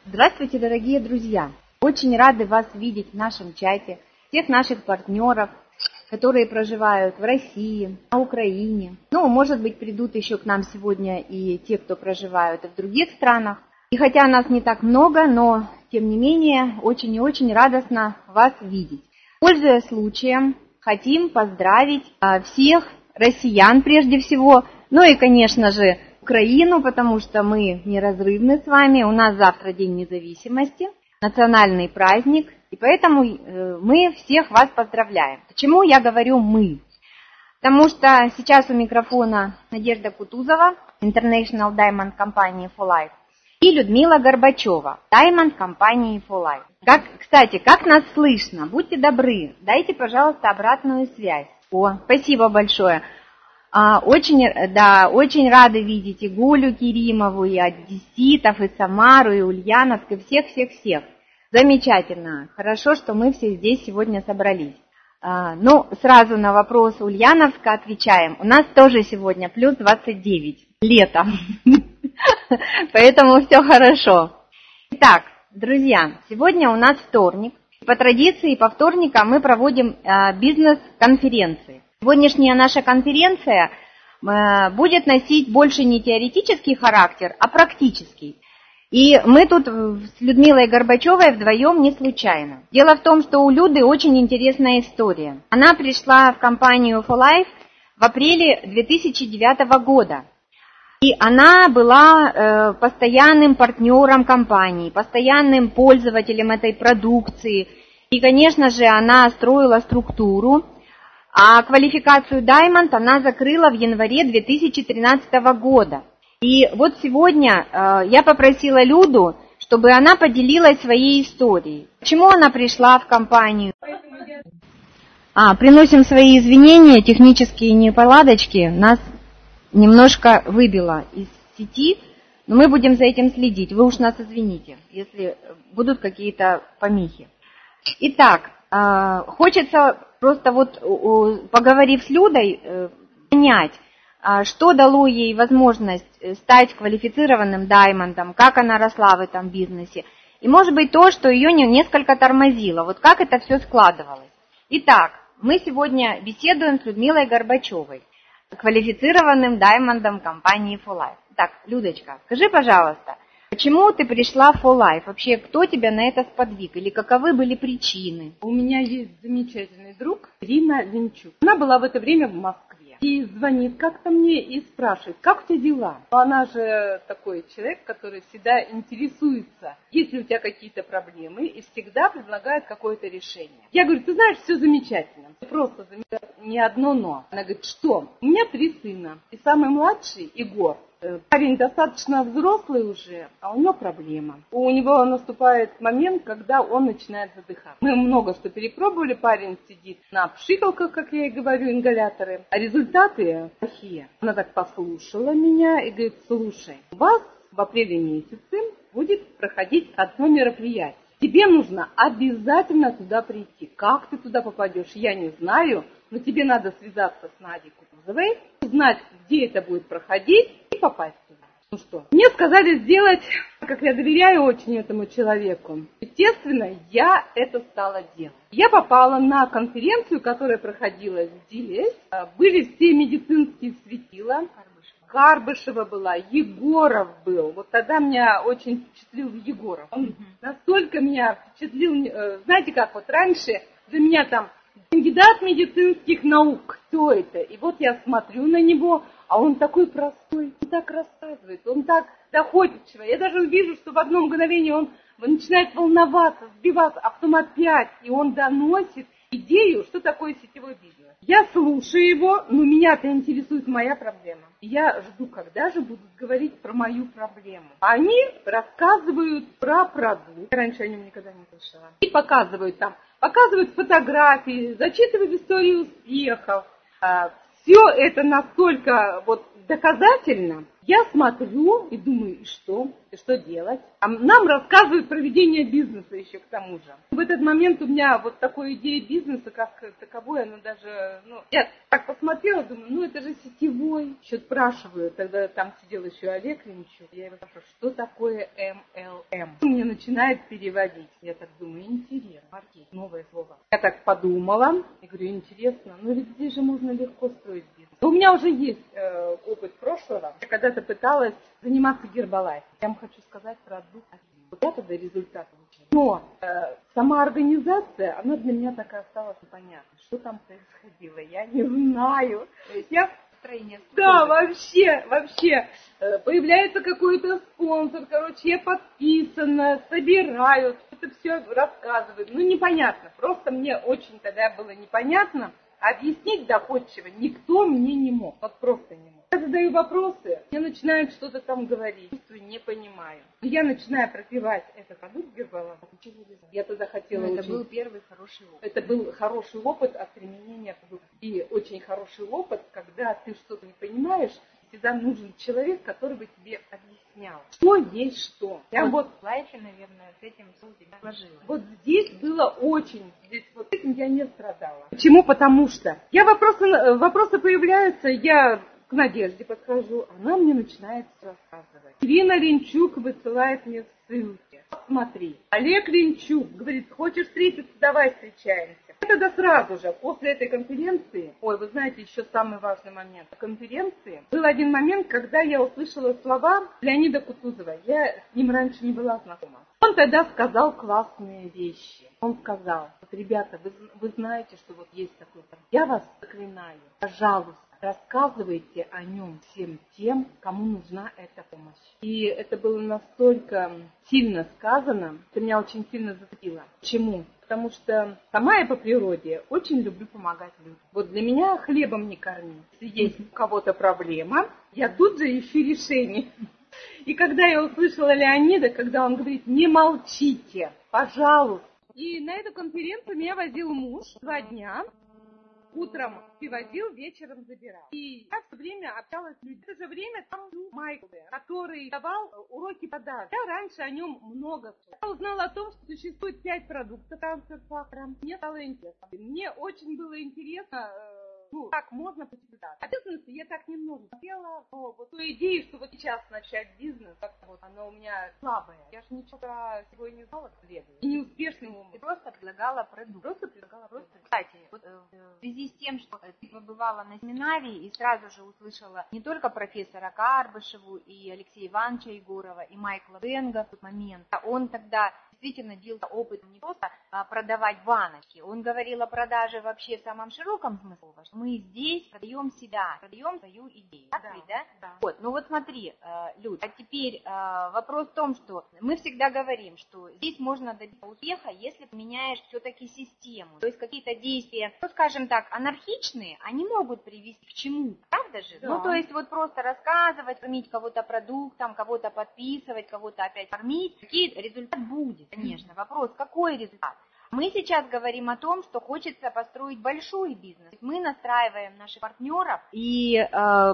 Здравствуйте, дорогие друзья! Очень рады вас видеть в нашем чате, всех наших партнеров, которые проживают в России, на Украине. Может быть, придут еще к нам сегодня и те, кто проживают и в других странах. И хотя нас не так много, но, тем не менее, очень и очень радостно вас видеть. Пользуясь случаем, хотим поздравить всех россиян прежде всего, и, конечно же, Украину, потому что мы неразрывны с вами. У нас завтра День независимости, национальный праздник, и поэтому мы всех вас поздравляем. Почему я говорю «мы»? Потому что сейчас у микрофона Надежда Кутузова, International Diamond Company for Life, и Людмила Горбачева, Diamond Company for Life. Кстати, как нас слышно? Будьте добры, дайте, пожалуйста, обратную связь. Спасибо большое. Очень рады видеть и Гулю Керимову, и Одесситов, и Самару, и Ульяновск, и всех-всех-всех. Замечательно. Хорошо, что мы все здесь сегодня собрались. Сразу на вопрос Ульяновска отвечаем. У нас тоже сегодня плюс 29, лето. Поэтому все хорошо. Итак, друзья, сегодня у нас вторник. По традиции, по вторникам мы проводим бизнес-конференции. Сегодняшняя наша конференция будет носить больше не теоретический характер, а практический. И мы тут с Людмилой Горбачевой вдвоем не случайно. Дело в том, что у Люды очень интересная история. Она пришла в компанию For Life в апреле 2009 года. И она была постоянным партнером компании, постоянным пользователем этой продукции. И, конечно же, она строила структуру. А квалификацию Diamond она закрыла в январе 2013 года. И вот сегодня я попросила Люду, чтобы она поделилась своей историей. Почему она пришла в компанию? Приносим свои извинения, технические неполадочки нас немножко выбило из сети, но мы будем за этим следить. Вы уж нас извините, если будут какие-то помехи. Итак, хочется просто поговорив с Людой, понять, что дало ей возможность стать квалифицированным даймондом, как она росла в этом бизнесе, и, может быть, то, что ее несколько тормозило, как это все складывалось. Итак, мы сегодня беседуем с Людмилой Горбачевой, квалифицированным даймондом компании For Life. Так, Людочка, скажи, пожалуйста, почему ты пришла в For Life? Вообще, кто тебя на это сподвиг? Или каковы были причины? У меня есть замечательный друг Ирина Винчук. Она была в это время в Москве. И звонит как-то мне и спрашивает, как у тебя дела? Она же такой человек, который всегда интересуется, есть ли у тебя какие-то проблемы, и всегда предлагает какое-то решение. Я говорю, ты знаешь, все замечательно. Просто не одно но. Она говорит, что? У меня 3 сына. И самый младший, Егор, парень достаточно взрослый уже, а у него проблема. У него наступает момент, когда он начинает задыхаться. Мы много что перепробовали, парень сидит на пшикалках, как я и говорю, ингаляторы, а результаты плохие. Она так послушала меня и говорит, слушай, у вас в апреле месяце будет проходить одно мероприятие. Тебе нужно обязательно туда прийти. Как ты туда попадешь, я не знаю, но тебе надо связаться с Надей Кутузовой, узнать, где это будет проходить, и попасть туда. Мне сказали сделать, как я доверяю очень этому человеку. Естественно, я это стала делать. Я попала на конференцию, которая проходила здесь. Были все медицинские светила. Карбышева была, Егоров был. Вот тогда меня очень впечатлил Егоров. Он настолько меня впечатлил, знаете как, раньше для меня там кандидат медицинских наук, кто это? И вот я смотрю на него, а он такой простой, он так рассказывает, он так доходчиво. Я даже вижу, что в одно мгновение он начинает волноваться, сбиваться, а потом опять, и он доносит идею, что такое сетевой бизнес. Я слушаю его, но меня-то интересует моя проблема. И я жду, когда же будут говорить про мою проблему. Они рассказывают про продукт. Раньше о нем никогда не слышала. И показывают фотографии, зачитывают историю успехов. Все это настолько доказательно, я смотрю и думаю, и что? И что делать? А нам рассказывают про ведение бизнеса еще к тому же. В этот момент у меня вот такой идея бизнеса, как таковой, она даже, я так посмотрела, думаю, это же сетевой. Еще спрашиваю, тогда там сидел еще Олег Линчук, я его спрашиваю, что такое MLM? Он мне начинает переводить. Я так думаю, интересно, маркетинг, новое слово. Я так подумала и говорю, интересно, ведь здесь же можно легко строить бизнес. У меня уже есть опыт прошлого. Я когда-то пыталась заниматься гербалайфом. Я вам хочу сказать продукт. Вот я тогда результат получила. Но сама организация, она для меня такая осталась непонятной. Что там происходило, я не знаю. Да, вообще. Появляется какой-то спонсор, я подписана, собирают, это все рассказывают. Непонятно. Просто мне очень тогда было непонятно. Объяснить доходчиво никто мне не мог. Вот просто не мог. Я задаю вопросы, мне начинают что-то там говорить. Не понимаю. Я начинаю пропивать этот продукт Гербалайф. Я тогда хотела Это был первый хороший опыт. Это был хороший опыт от применения продукта. И очень хороший опыт, когда ты что-то не понимаешь, всегда нужен человек, который бы тебе объяснял, что есть что. Я вот в лайфе, наверное, с этим сложилось. Вот здесь было очень, вот этим я не страдала. Почему? Потому что вопросы появляются, я к Надежде подхожу, она мне начинает рассказывать. Ирина Линчук высылает мне ссылки. Смотри, Олег Линчук говорит, хочешь встретиться, давай встречаемся. Тогда сразу же, после этой конференции, вы знаете, еще самый важный момент конференции, был один момент, когда я услышала слова Леонида Кутузова. Я с ним раньше не была знакома. Он тогда сказал классные вещи. Он сказал, ребята, вы знаете, что вот есть такой продукт. Я вас заклинаю, пожалуйста, рассказывайте о нем всем тем, кому нужна эта помощь. И это было настолько сильно сказано, что меня очень сильно зацепило. Почему? Потому что сама я по природе очень люблю помогать людям. Вот для меня хлебом не корми. Если есть у кого-то проблема, я тут же ищу решение. И когда я услышала Леонида, когда он говорит, не молчите, пожалуйста. И на эту конференцию меня возил муж 2 дня. Утром привозил, вечером забирал. И я все время общалась с людьми. В это же время там был Майкл, который давал уроки продаж. Я раньше о нем много слышала. Я узнала о том, что существует 5 продуктов трансфер-фактором. Мне стало интересно. Мне очень было интересно, как можно почитать. О бизнесе я так немного смотрела, но вот ту идею, что вот сейчас начать бизнес, как-то вот она у меня слабая. Я же ничего про сегодня не знала, следую. И неуспешным умом. Ты просто предлагала продукт. Кстати, вот, в связи с тем, что ты побывала на семинаре и сразу же услышала не только профессора Карбышеву и Алексея Ивановича Егорова и Майкла Бенга в тот момент, он тогда действительно делился опытом не просто продавать баночки, он говорил о продаже вообще в самом широком смысле, что мы здесь продаем себя, продаем свою идею. Да? Вот, вот смотри, Люд, а теперь вопрос в том, что мы всегда говорим, что здесь можно добиться успеха, если поменяешь все-таки систему. То есть какие-то действия, скажем так, анархичные, они могут привести к чему, правда же? Да. То есть вот просто рассказывать, кормить кого-то продуктом, кого-то подписывать, кого-то опять кормить, какие результат будет, конечно. Вопрос, какой результат? Мы сейчас говорим о том, что хочется построить большой бизнес. Мы настраиваем наших партнеров и,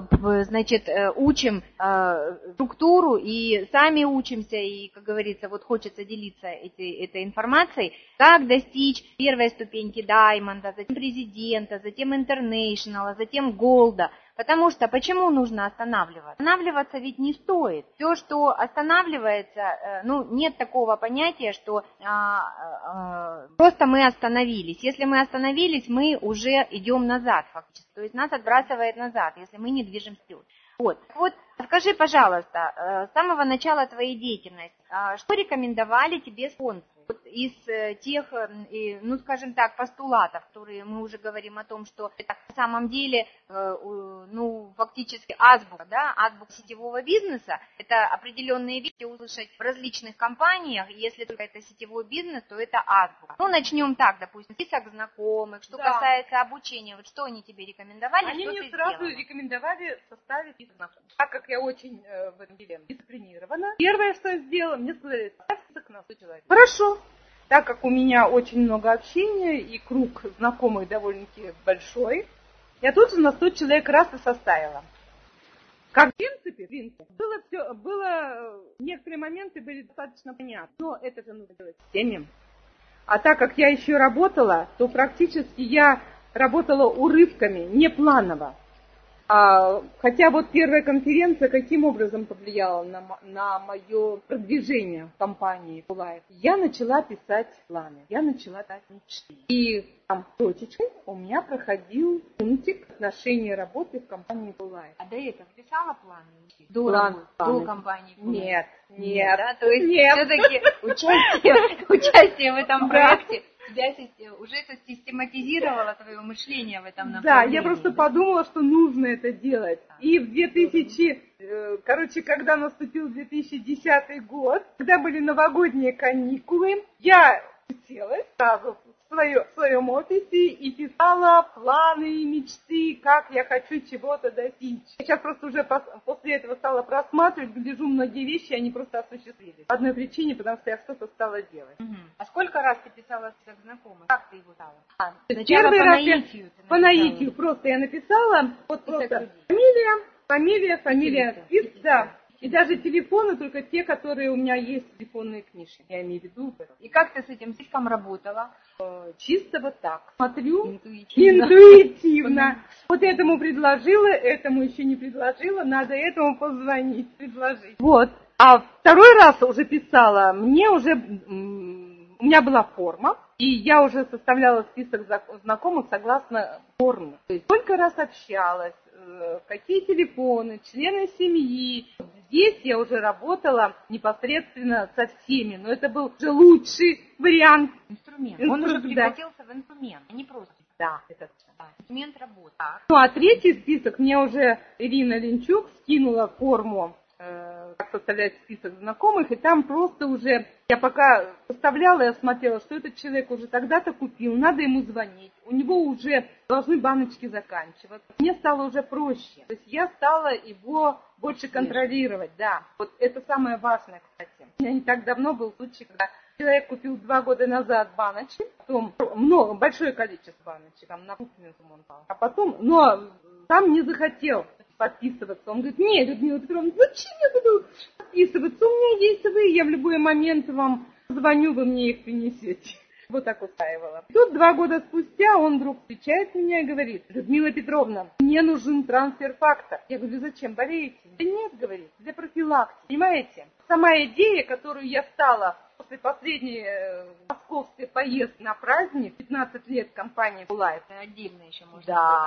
учим структуру, и сами учимся, и, как говорится, вот хочется делиться этой информацией, как достичь первой ступеньки Даймонда, затем президента, затем интернешнала, затем голда. Потому что почему нужно останавливаться? Останавливаться ведь не стоит. Все, что останавливается, нет такого понятия, что просто мы остановились. Если мы остановились, мы уже идем назад фактически. То есть нас отбрасывает назад, если мы не движемся вперед. Вот скажи, пожалуйста, с самого начала твоей деятельности, что рекомендовали тебе спонсоры? Вот из тех, скажем так, постулатов, которые мы уже говорим о том, что это на самом деле, фактически азбука сетевого бизнеса, это определенные вещи услышать в различных компаниях, если только это сетевой бизнес, то это азбука. Начнем так, допустим, список знакомых, что касается обучения, вот что они тебе рекомендовали, они что мне ты сразу сделала? Рекомендовали составить список знакомых. Так как я очень в этом деле дисциплинирована, первое, что я сделала, мне сказали, составь список на 100 человек. Хорошо. Так как у меня очень много общения и круг знакомых довольно-таки большой, я тут же на 100 человек раз и составила. Как в принципе, некоторые моменты были достаточно понятны, но это же нужно делать с теми. А так как я еще работала, то практически я работала урывками, не планово. Хотя вот первая конференция каким образом повлияла на мое продвижение в компании Life? Я начала писать планы, я начала писать мечты. И там точечкой у меня проходил пунктик отношения работы в компании Life. А до этого писала планы? До компании? Нет. Да? То есть все-таки участие в этом проекте тебя уже систематизировало твое мышление в этом направлении. Да, я просто подумала, что нужно это делать. И когда наступил 2010 год, когда были новогодние каникулы, я уселась сразу в своем офисе и писала планы и мечты, как я хочу чего-то достичь. Я сейчас просто уже после этого стала просматривать, гляжу, многие вещи, они просто осуществились. По одной причине, потому что я что-то стала делать. А сколько раз ты писала список знакомых? Как ты его стала? Первый раз по наитию просто я написала, вот просто фамилия, список, да. И даже телефоны, только те, которые у меня есть, телефонные книжки, я имею в виду. И как ты с этим списком работала? Чисто вот так. Смотрю, интуитивно. Вот этому предложила, этому еще не предложила, надо этому позвонить, предложить. Вот. А второй раз уже писала, у меня была форма, и я уже составляла список знакомых согласно форме. То есть сколько раз общалась, какие телефоны, члены семьи. Здесь я уже работала непосредственно со всеми, но это был уже лучший вариант. Инструмент. Он уже превратился в инструмент, а не просто. Да, это инструмент работы. Ну а третий список мне уже Ирина Линчук скинула форму, как составлять список знакомых, и там просто уже, я пока составляла, я смотрела, что этот человек уже тогда-то купил, надо ему звонить, у него уже должны баночки заканчиваться. Мне стало уже проще, то есть я стала его больше контролировать, да. Вот это самое важное, кстати. У меня не так давно был случай, когда человек купил 2 года назад баночки, потом большое количество баночек, там на Путинцу он пал, а потом, но сам не захотел подписываться. Он говорит, нет, Людмила Петровна, зачем я буду подписываться? У меня есть вы, я в любой момент вам звоню, вы мне их принесете. Вот так устраивала. Тут 2 года спустя он вдруг встречает меня и говорит, Людмила Петровна, мне нужен трансфер-фактор. Я говорю, зачем, болеете? Да нет, говорит, для профилактики. Понимаете? Сама идея, которую я стала после последней московской поездки на праздник, 15 лет компании Life. Отдельно еще можно.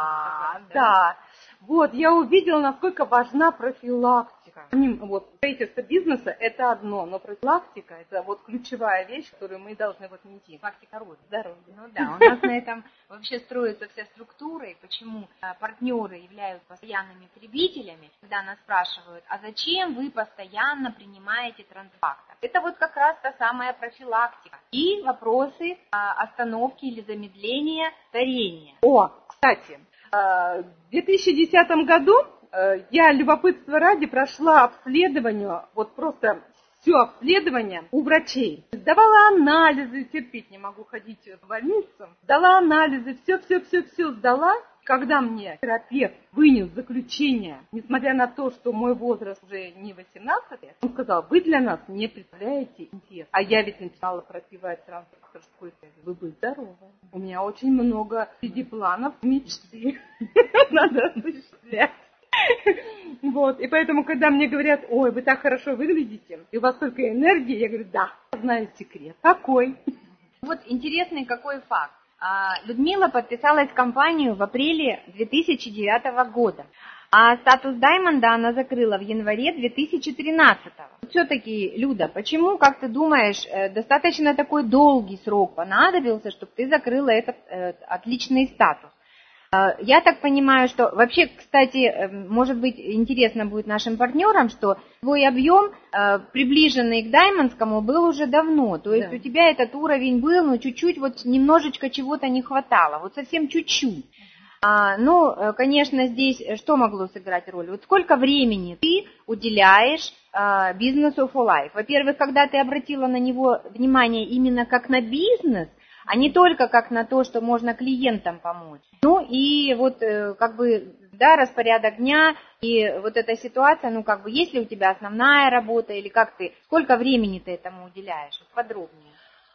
Да. Вот, я увидела, насколько важна профилактика. Вот, строительство бизнеса – это одно, но профилактика – это вот ключевая вещь, которую мы должны вот нести. Профилактика здоровья. Ну да, у нас на этом вообще строится вся структура, и почему партнеры являются постоянными потребителями, когда нас спрашивают, а зачем вы постоянно принимаете трансфактор? Это вот как раз та самая профилактика. И вопросы остановки или замедления старения. Кстати, в 2010 году я, любопытство ради, прошла обследование, вот просто все обследование у врачей. Сдавала анализы, терпеть не могу ходить в больницу. Сдала анализы, все сдала. Когда мне терапевт вынес заключение, несмотря на то, что мой возраст уже не 18 лет, он сказал, вы для нас не представляете интерес. А я ведь начинала пропивать трансфактор сколько лет. Вы будете здоровы. У меня очень много среди планов мечты. Надо осуществлять. Вот, и поэтому, когда мне говорят, ой, вы так хорошо выглядите, и у вас столько энергии, я говорю, да, знаю секрет. Какой? Вот интересный какой факт. Людмила подписалась в компанию в апреле 2009 года, а статус Даймонда она закрыла в январе 2013. Все-таки, Люда, почему, как ты думаешь, достаточно такой долгий срок понадобился, чтобы ты закрыла этот отличный статус? Я так понимаю, что вообще, кстати, может быть, интересно будет нашим партнерам, что твой объем, приближенный к даймондскому, был уже давно. То есть у тебя этот уровень был, но чуть-чуть, вот немножечко чего-то не хватало, вот совсем чуть-чуть. Конечно, здесь что могло сыграть роль? Вот сколько времени ты уделяешь бизнесу For Life? Во-первых, когда ты обратила на него внимание именно как на бизнес, а не только как на то, что можно клиентам помочь. Ну и вот как бы да, распорядок дня и вот эта ситуация, ну, как бы, есть ли у тебя основная работа или как ты, сколько времени ты этому уделяешь? Подробнее.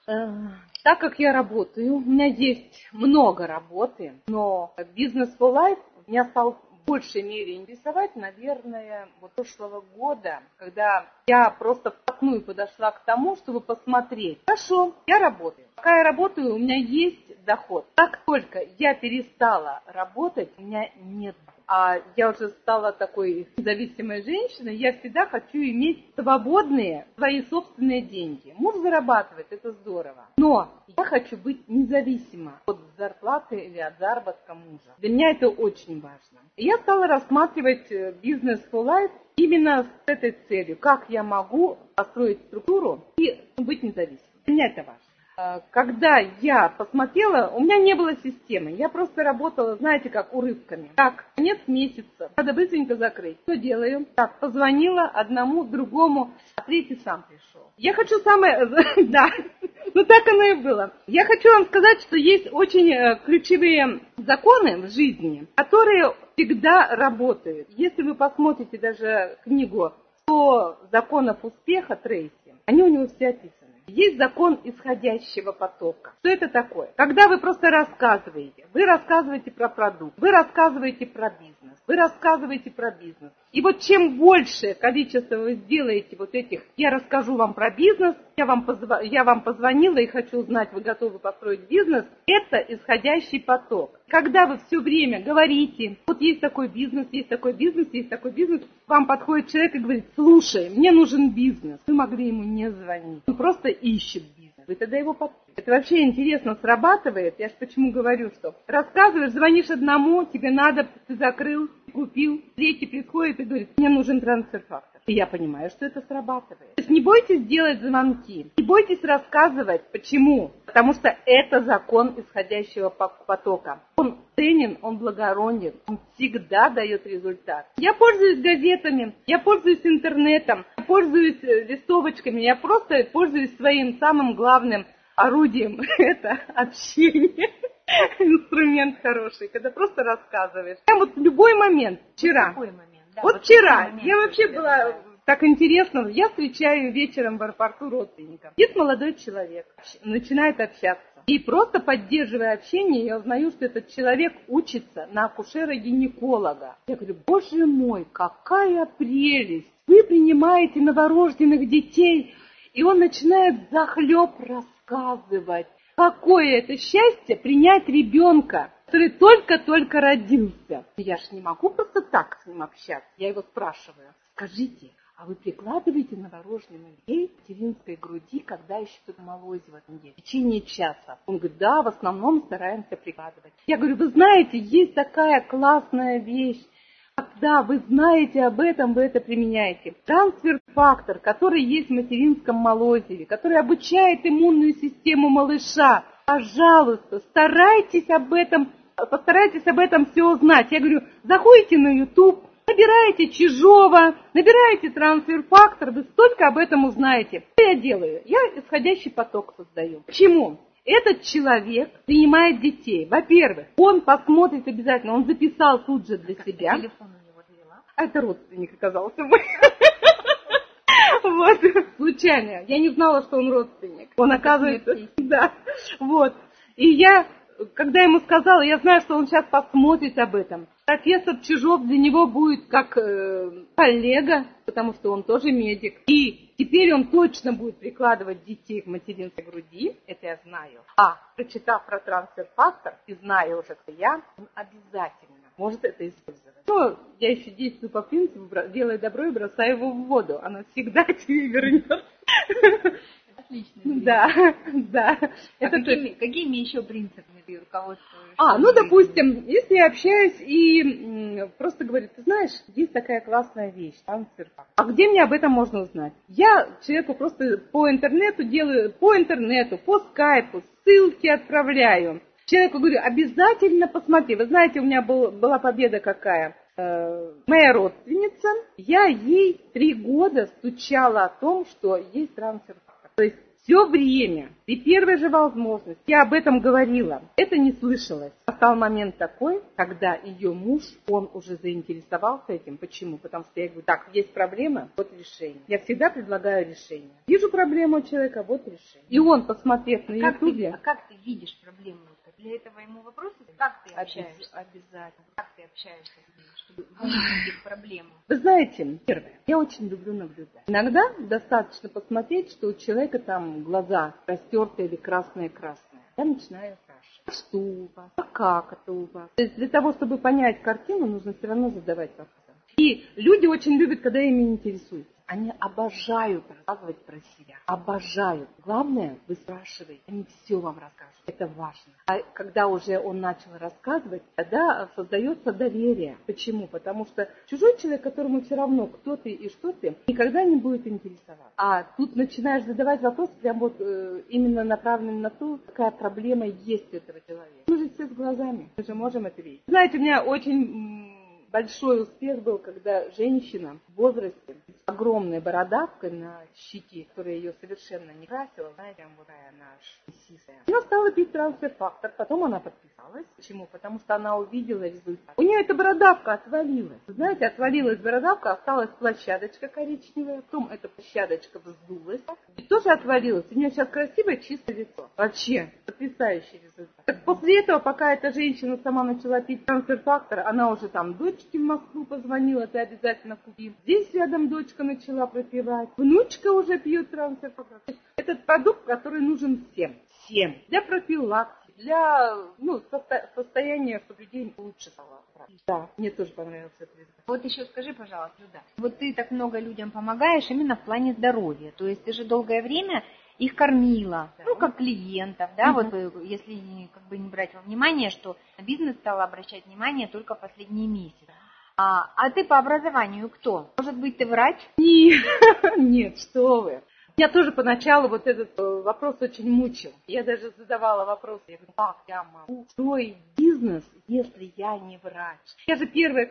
Так как я работаю, у меня есть много работы, но бизнес for life меня стал в большей мере интересовать, наверное, вот прошлого года, когда я просто вплотную подошла к тому, чтобы посмотреть. Хорошо, я работаю. Пока я работаю, у меня есть доход. Как только я перестала работать, у меня нет дохода. А я уже стала такой независимой женщиной, я всегда хочу иметь свободные свои собственные деньги. Муж зарабатывает, это здорово. Но я хочу быть независима от зарплаты или от заработка мужа. Для меня это очень важно. И я стала рассматривать бизнес for life именно с этой целью. Как я могу построить структуру и быть независимой. Для меня это важно. Когда я посмотрела, у меня не было системы. Я просто работала, знаете, как урывками. Так, конец месяца, надо быстренько закрыть. Что делаю? Так, позвонила одному, другому, а третий сам пришел. Я хочу самое... Да, ну так оно и было. Я хочу вам сказать, что есть очень ключевые законы в жизни, которые всегда работают. Если вы посмотрите даже книгу «100 законов успеха» Трейси, они у него все описаны. Есть закон исходящего потока. Что это такое? Когда вы просто рассказываете, вы рассказываете про продукт, вы рассказываете про бизнес, вы рассказываете про бизнес. И вот чем большее количество вы сделаете вот этих, я расскажу вам про бизнес, я вам позвонила и хочу узнать, вы готовы построить бизнес, это исходящий поток. Когда вы все время говорите, вот есть такой бизнес, есть такой бизнес, есть такой бизнес, вам подходит человек и говорит, слушай, мне нужен бизнес. Вы могли ему не звонить, он просто ищет бизнес. Вы тогда его подпишете. Это вообще интересно срабатывает. Я же почему говорю, что рассказываешь, звонишь одному, тебе надо, ты закрыл, купил, третий приходит и говорит, мне нужен трансфер-фактор. И я понимаю, что это срабатывает. То есть не бойтесь делать звонки, не бойтесь рассказывать. Почему? Потому что это закон исходящего потока. Он ценен, он благороден, он всегда дает результат. Я пользуюсь газетами, я пользуюсь интернетом, я пользуюсь листовочками, я просто пользуюсь своим самым главным орудием. Это общение. Инструмент хороший, когда просто рассказываешь. Я вот в любой момент, вчера. Какой момент? Да, вот вчера, я вообще была так интересно, я встречаю вечером в аэропорту родственников. Есть молодой человек, начинает общаться. И просто поддерживая общение, я узнаю, что этот человек учится на акушера-гинеколога. Я говорю, боже мой, какая прелесть! Вы принимаете новорожденных детей, и он начинает взахлеб рассказывать. Какое это счастье принять ребенка, который только-только родился. Я же не могу просто так с ним общаться. Я его спрашиваю, скажите, а вы прикладываете новорожденных детей к материнской груди, когда еще тут молозиво в течение часа? Он говорит, да, в основном стараемся прикладывать. Я говорю, вы знаете, есть такая классная вещь. Когда вы знаете об этом, вы это применяете. Трансфер-фактор, который есть в материнском молозиве, который обучает иммунную систему малыша. Пожалуйста, постарайтесь об этом все узнать. Я говорю, заходите на YouTube, набираете Чижова, набираете трансфер-фактор, вы столько об этом узнаете. Что я делаю? Я исходящий поток создаю. Почему? Этот человек принимает детей. Во-первых, он посмотрит обязательно, он записал тут же для себя. Телефон у него взяла. А это родственник оказался мой. Вот, случайно. Я не знала, что он родственник. Он оказывается, да. Вот. И я, когда ему сказала, я знаю, что он сейчас посмотрит об этом. Профессор Чижов для него будет как коллега, потому что он тоже медик. И теперь он точно будет прикладывать детей к материнской груди, это я знаю. А прочитав про трансфер-фактор и зная уже, кто я, он обязательно может это использовать. Но я еще действую по принципу, делай добро и бросай его в воду. Оно всегда тебе вернет. Отлично. Да. Какими еще принципами ты руководствуешься? Допустим, если я общаюсь и просто говорю, ты знаешь, есть такая классная вещь, трансфер-фактор. А где мне об этом можно узнать? Я человеку просто по интернету, по скайпу, ссылки отправляю. Человеку говорю, обязательно посмотри. Вы знаете, у меня была победа какая. Моя родственница, я ей 3 года стучала о том, что есть трансфер-фактор. То есть Все время, при первой же возможности, я об этом говорила, это не слышалось. Настал момент такой, когда ее муж, он уже заинтересовался этим. Почему? Потому что я говорю, так, есть проблема, вот решение. Я всегда предлагаю решение. Вижу проблему у человека, вот решение. И он, посмотрев на ютубе... А как ты видишь проблему? Для этого ему вопросы, как ты общаешься? Обязательно. Как ты общаешься с ним, чтобы выявить их проблему? Вы знаете, первое, я очень люблю наблюдать. Иногда достаточно посмотреть, что у человека там глаза растертые или красные-красные. Я начинаю спрашивать, что у вас, а как это у вас? То есть для того, чтобы понять картину, нужно все равно задавать вопросы. И люди очень любят, когда ими интересуются. Они обожают рассказывать про себя. Обожают. Главное, вы спрашиваете, они все вам расскажут. Это важно. А когда уже он начал рассказывать, тогда создается доверие. Почему? Потому что чужой человек, которому все равно, кто ты и что ты, никогда не будет интересоваться. А тут начинаешь задавать вопрос, прям вот именно направленный на то, какая проблема есть у этого человека. Мы же все с глазами. Мы же можем это видеть. Знаете, у меня очень... большой успех был, когда женщина в возрасте с огромной бородавкой на щеке, которая ее совершенно не красила, знаете, вот такая она мясистая. Она стала пить трансфер-фактор, потом она подписалась. Почему? Потому что она увидела результат. У нее эта бородавка отвалилась. Вы знаете, отвалилась бородавка, осталась площадочка коричневая, потом эта площадочка вздулась и тоже отвалилась. У нее сейчас красивое чистое лицо. Вообще, потрясающий результат. Так после этого, пока эта женщина сама начала пить трансфер-фактор, она уже там дочке в Москву позвонила, ты обязательно купи. Здесь рядом дочка начала пропивать. Внучка уже пьет трансфер-фактор. Этот продукт, который нужен всем. Всем. Для профилактики, для состояния, чтобы людей лучше стало. Да, мне тоже понравился этот результат. Вот еще скажи, пожалуйста, Люда, вот ты так много людям помогаешь именно в плане здоровья. То есть ты же долгое время их кормила, да. Как клиентов, да, вот если не брать во внимание, что на бизнес стала обращать внимание только в последние месяцы. А ты по образованию кто? Может быть, ты врач? Нет, что вы. Меня тоже поначалу вот этот вопрос очень мучил. Я даже задавала вопрос, я говорю, как я могу строить бизнес, если я не врач? Я же на первой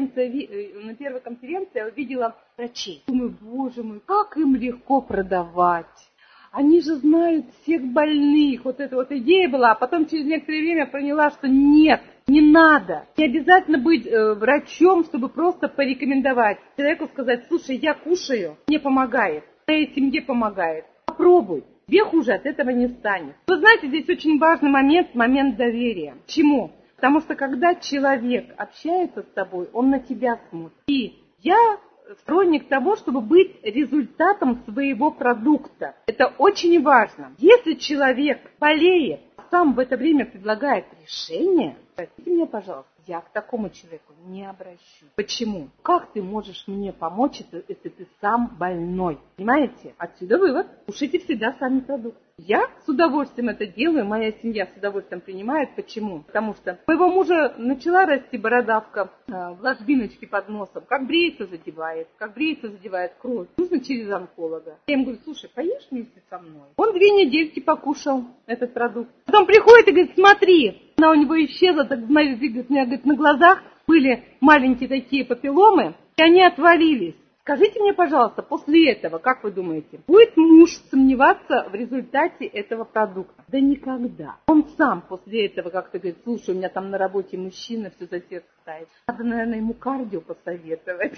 конференции я увидела врачей. Думаю, боже мой, как им легко продавать. Они же знают всех больных. Вот эта вот идея была. А потом через некоторое время поняла, что нет, не надо. Не обязательно быть врачом, чтобы просто порекомендовать человеку, сказать, слушай, я кушаю, мне помогает, моей семье помогает. Попробуй. Тебе хуже от этого не станет. Вы знаете, здесь очень важный момент доверия. Почему? Потому что когда человек общается с тобой, он на тебя смотрит. И я сторонник того, чтобы быть результатом своего продукта. Это очень важно. Если человек болеет, сам в это время предлагает решение, скажите мне, пожалуйста, я к такому человеку не обращусь. Почему? Как ты можешь мне помочь, если ты сам больной? Понимаете? Отсюда вывод. Кушайте всегда сами продукты. Я с удовольствием это делаю, моя семья с удовольствием принимает. Почему? Потому что у моего мужа начала расти бородавка в ложбиночке под носом. Как бреется, задевает кровь. Нужно через онколога. Я ему говорю, слушай, поешь вместе со мной? Он 2 недельки покушал этот продукт. Потом приходит и говорит, смотри, она у него исчезла, так, говорит, у меня, говорит, на глазах были маленькие такие папилломы, и они отвалились. Скажите мне, пожалуйста, после этого, как вы думаете, будет муж сомневаться в результате этого продукта? Да никогда. Он сам после этого как-то говорит, слушай, у меня там на работе мужчина все за сердце ставит. Надо, наверное, ему кардио посоветовать.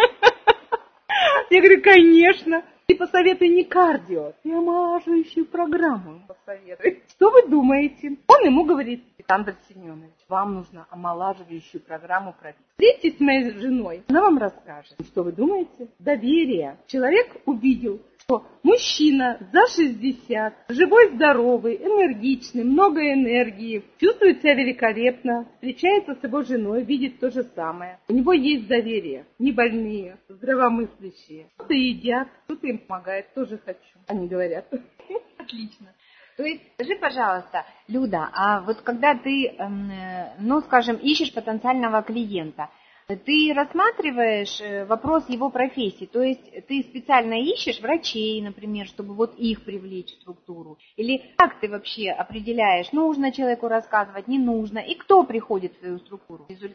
Я говорю, конечно. Ты посоветуй не кардио, ты омолаживающую программу посоветуй. Что вы думаете? Он ему говорит, Александр Семенович, вам нужно омолаживающую программу пропить. Встретитесь с моей женой, она вам расскажет. Что вы думаете? Доверие. Человек увидел, что мужчина за 60, живой, здоровый, энергичный, много энергии, чувствует себя великолепно, встречается с его женой, видит то же самое. У него есть доверие. Не больные, здравомыслящие. Кто-то едят, кто-то им помогает, тоже хочу. Они говорят. Отлично. То есть, скажи, пожалуйста, Люда, а вот когда ты, ищешь потенциального клиента, ты рассматриваешь вопрос его профессии, то есть ты специально ищешь врачей, например, чтобы вот их привлечь в структуру? Или как ты вообще определяешь, нужно человеку рассказывать, не нужно, и кто приходит в твою структуру в результате?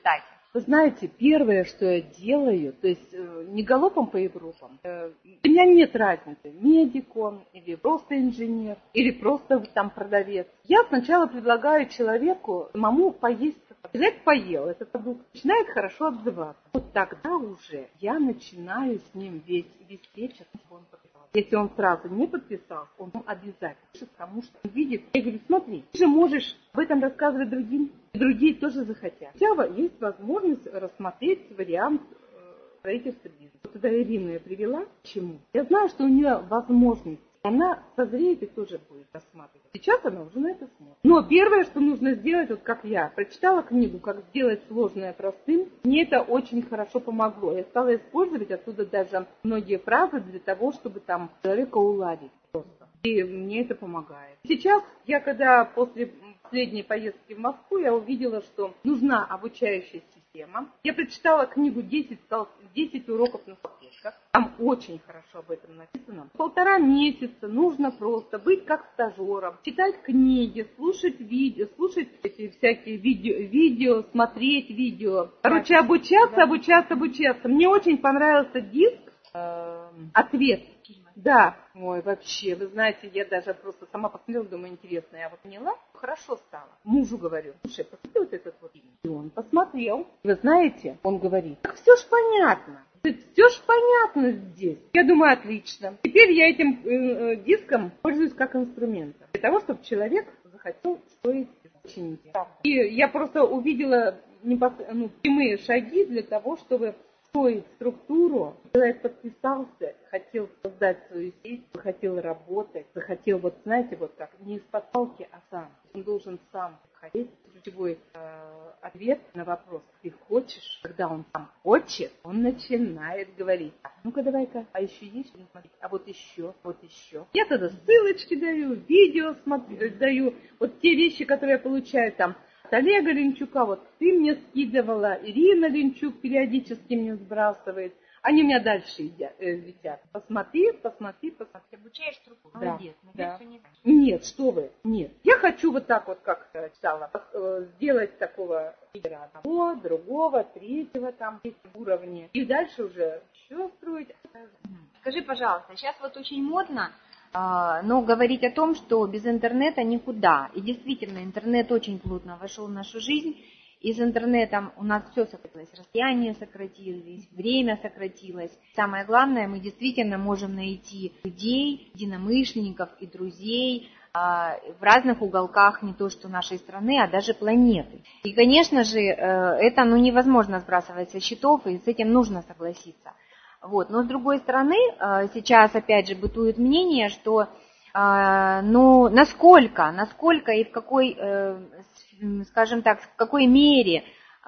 Вы знаете, первое, что я делаю, то есть не галопом по Европам, для меня нет разницы, медик он, или просто инженер, или просто там продавец. Я сначала предлагаю человеку самому поесть. Человек поел этот продукт, начинает хорошо отзываться. Вот тогда уже я начинаю с ним весь вечер, он подписался. Если он сразу не подписался, он обязательно, потому что он видит. Я говорю, смотри, ты же можешь об этом рассказывать другим, и другие тоже захотят. У тебя есть возможность рассмотреть вариант строительства бизнеса. Вот туда Ирину я привела. Почему? Я знаю, что у нее возможность. Она созреет и тоже будет рассматривать. Сейчас она уже на это смотрит. Но первое, что нужно сделать, вот как я прочитала книгу «Как сделать сложное простым», мне это очень хорошо помогло. Я стала использовать оттуда даже многие фразы для того, чтобы там человека уладить просто. И мне это помогает. Сейчас я, когда после последней поездки в Москву, я увидела, что нужна обучающая система. Я прочитала книгу «10 уроков на салфетках». Там очень хорошо об этом написано. 1,5 месяца нужно просто быть как стажером, читать книги, слушать видео, слушать эти всякие видео, смотреть видео. Короче, обучаться. Мне очень понравился диск «Ответ». Да, ой, вообще, вы знаете, я даже просто сама посмотрела, думаю, интересно, я вот поняла, хорошо стало. Мужу говорю, слушай, посмотри вот этот вот фильм. И он посмотрел. Вы знаете, он говорит, так все ж понятно. Все ж понятно здесь. Я думаю, отлично. Теперь я этим диском пользуюсь как инструментом. Для того, чтобы человек захотел строить очень интересно. И я просто увидела прямые шаги для того, чтобы строить структуру. Человек подписался, хотел создать свою сеть, хотел работать, захотел, вот знаете, вот как, не из-под палки, а сам. Он должен сам хотеть. Ключевой ответ на вопрос «ты хочешь?», когда он сам хочет, он начинает говорить: ну-ка давай-ка, а еще есть? А вот еще. Я тогда ссылочки даю, видео даю, вот те вещи, которые я получаю там от Олега Линчука, вот ты мне скидывала, Ирина Линчук периодически мне сбрасывает. Они у меня дальше летят. Посмотри. Обучаешь структуру. Молодец. Да. Нет, что вы, нет. Я хочу вот так вот, как читала, сделать такого лидера одного, другого, третьего там уровня. И дальше уже еще строить. Скажи, пожалуйста, сейчас вот очень модно, но говорить о том, что без интернета никуда. И действительно, интернет очень плотно вошел в нашу жизнь. И с интернетом у нас все сократилось, расстояние сократилось, время сократилось. Самое главное, мы действительно можем найти людей, единомышленников и друзей в разных уголках не то что нашей страны, а даже планеты. И, конечно же, это невозможно сбрасывать со счетов, и с этим нужно согласиться. Вот. Но с другой стороны, сейчас опять же бытует мнение, что насколько и в какой, скажем так, в какой мере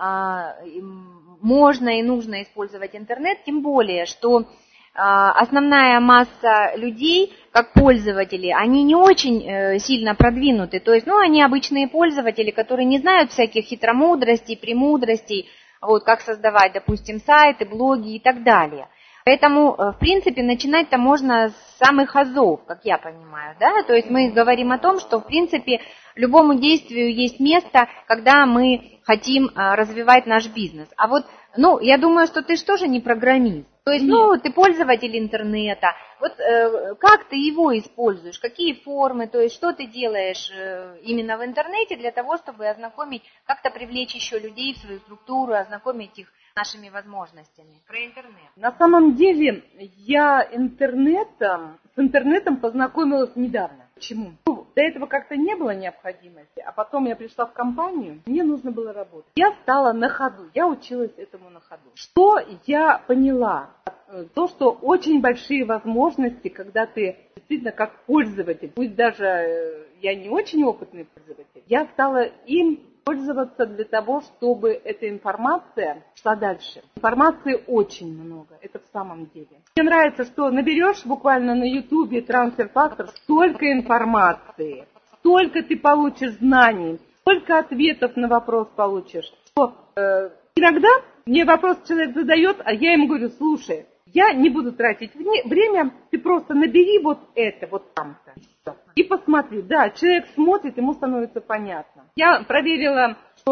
можно и нужно использовать интернет, тем более, что основная масса людей, как пользователи, они не очень сильно продвинуты, то есть, они обычные пользователи, которые не знают всяких хитромудростей, премудростей, вот, как создавать, допустим, сайты, блоги и так далее. Поэтому, в принципе, начинать-то можно с самых азов, как я понимаю, да, то есть мы говорим о том, что, в принципе, любому действию есть место, когда мы хотим развивать наш бизнес. А вот, я думаю, что ты же тоже не программист, то есть, ты пользователь интернета, вот как ты его используешь, какие формы, то есть, что ты делаешь именно в интернете для того, чтобы ознакомить, как-то привлечь еще людей в свою структуру, ознакомить их нашими возможностями. Про интернет. На самом деле, я с интернетом познакомилась недавно. Почему? До этого как-то не было необходимости, а потом я пришла в компанию, мне нужно было работать. Я стала на ходу, я училась этому на ходу. Что я поняла? То, что очень большие возможности, когда ты действительно как пользователь, пусть даже я не очень опытный пользователь, я стала им пользоваться для того, чтобы эта информация шла дальше. Информации очень много, это в самом деле. Мне нравится, что наберешь буквально на Ютубе трансфер-фактор, столько информации, столько ты получишь знаний, столько ответов на вопрос получишь. Что, иногда мне вопрос человек задает, а я ему говорю: слушай, я не буду тратить время, ты просто набери вот это, вот там-то. И посмотри, да, человек смотрит, ему становится понятно. Я проверила, что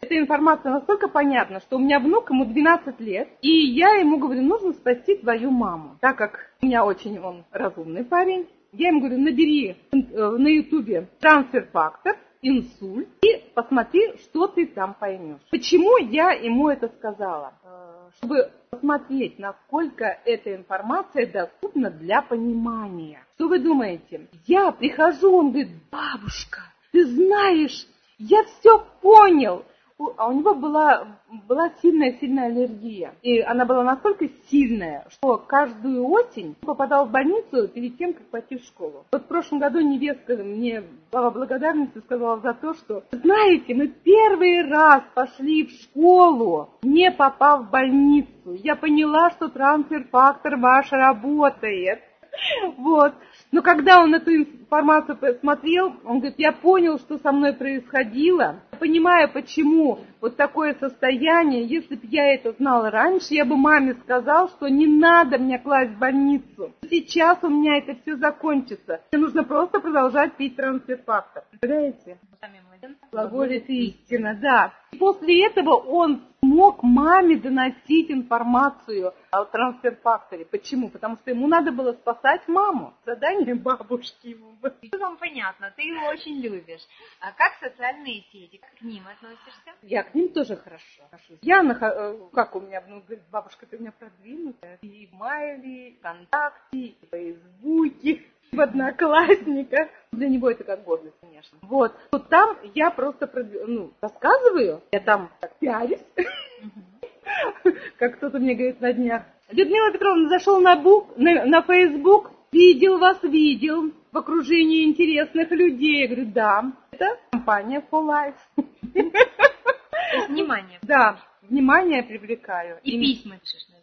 эта информация настолько понятна, что у меня внук, ему 12 лет, и я ему говорю, нужно спасти твою маму. Так как у меня очень он разумный парень, я ему говорю, набери на ютубе трансфер-фактор, инсульт, и посмотри, что ты там поймешь. Почему я ему это сказала? Чтобы посмотреть, насколько эта информация доступна для понимания. Что вы думаете? Я прихожу, он говорит, бабушка, ты знаешь, я все понял. А у него была сильная аллергия. И она была настолько сильная, что каждую осень попадал в больницу перед тем, как пойти в школу. Вот в прошлом году невестка мне слова благодарности сказала за то, что, знаете, мы первый раз пошли в школу, не попав в больницу. Я поняла, что трансфер-фактор ваш работает. Вот. Но когда он эту информацию посмотрел, он говорит, я понял, что со мной происходило, понимаю, почему вот такое состояние, если бы я это знала раньше, я бы маме сказал, что не надо меня класть в больницу. Сейчас у меня это все закончится. Мне нужно просто продолжать пить трансфер-фактор. Представляете? Глаголит истина, да. И после этого он смог маме доносить информацию о трансфер-факторе. Почему? Потому что ему надо было спасать маму. Задание бабушки ему было. Вам понятно, ты его очень любишь. А как социальные сети, как к ним относишься? Я к ним тоже хорошо отношусь. Я, как у меня, говорит, бабушка, ты у меня продвинутая. И в Майле, и ВКонтакте, и в Фейсбуке, в Одноклассниках. Для него это как гордость, конечно. Вот. Вот там я просто рассказываю, я там пиарюсь, как кто-то мне говорит на днях. Людмила Петровна зашел на Facebook, видел в окружении интересных людей. Я говорю, да, это компания For Life. Внимание. Да, внимание привлекаю. И письма пишешь, наверное.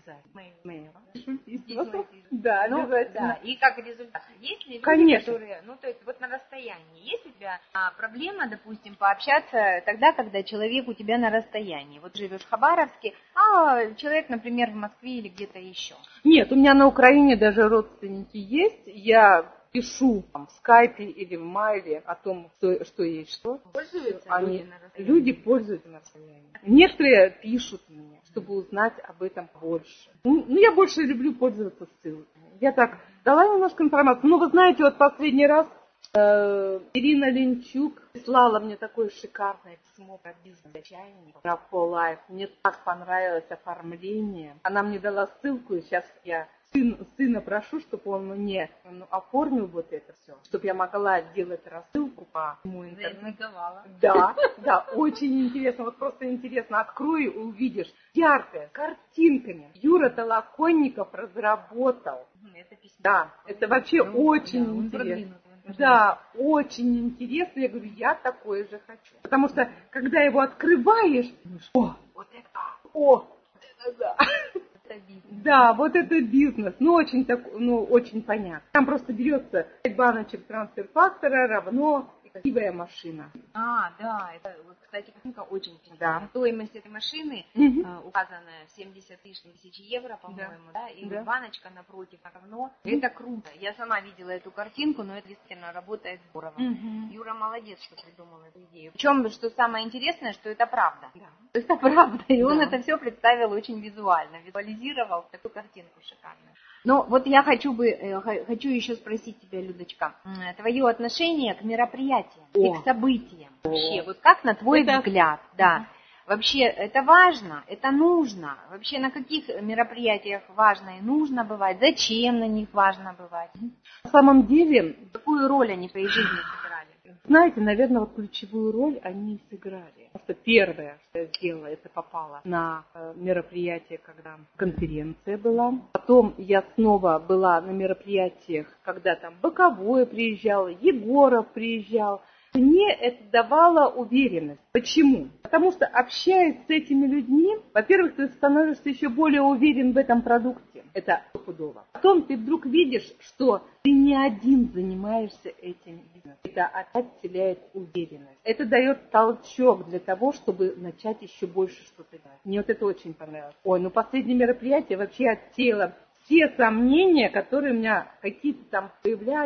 Обязательно. Да, обязательно. Да. И как результат? Есть ли люди, конечно, которые, то есть вот на расстоянии, есть у тебя проблема, допустим, пообщаться тогда, когда человек у тебя на расстоянии? Вот живешь в Хабаровске, а человек, например, в Москве или где-то еще. Нет, у меня на Украине даже родственники есть. Я пишу в скайпе или в майле о том, что есть что. Пользуются люди пользуются на расстоянии. Некоторые пишут мне, чтобы узнать об этом больше. Я больше люблю пользоваться ссылками. Я так дала немножко информации. Вы знаете, вот последний раз Ирина Ленчук прислала мне такое шикарное письмо про бизнес-чайник, про For Life. Мне так понравилось оформление. Она мне дала ссылку, и сейчас я сына прошу, чтобы он мне оформил вот это все, чтобы я могла делать рассылку по моему интернету. Да, очень интересно, вот просто интересно. Открой и увидишь. Яркое, с картинками. Юра Толоконников разработал. Это письмо. Да, это вообще очень интересно. Да, очень интересно. Я говорю, я такое же хочу. Потому что, когда его открываешь, вот это да. Да, вот это бизнес, очень понятно. Там просто берется 5 баночек трансфер-фактора равно красивая машина. Да, это, вот, кстати, картинка очень интересная. Да. Стоимость этой машины указана в 70 тысяч евро, по-моему, да, и баночка напротив равно. Это круто. Я сама видела эту картинку, но это действительно работает здорово. Юра молодец, что придумал эту идею. Причем, что самое интересное, что это правда. Да. Это правда, и он это все представил очень визуально, визуализировал такую картинку шикарную. Но вот я хочу еще спросить тебя, Людочка, твое отношение к мероприятиям и к событиям. Вообще, вот как на твой взгляд, да, вообще это важно, это нужно? Вообще на каких мероприятиях важно и нужно бывать? Зачем на них важно бывать? На самом деле, какую роль они в твоей жизни сыграли? Знаете, наверное, вот ключевую роль они сыграли. Потому что первое, что я сделала, это попала на мероприятие, когда конференция была. Потом я снова была на мероприятиях, когда там Боковой приезжал, Егоров приезжал. Мне это давало уверенность. Почему? Потому что, общаясь с этими людьми, во-первых, ты становишься еще более уверен в этом продукте. Это стопудово. Потом ты вдруг видишь, что ты не один занимаешься этим бизнесом. Это опять вселяет уверенность. Это дает толчок для того, чтобы начать еще больше что-то делать. Мне вот это очень понравилось. Последнее мероприятие вообще отсеяло все сомнения, которые у меня какие-то там появлялись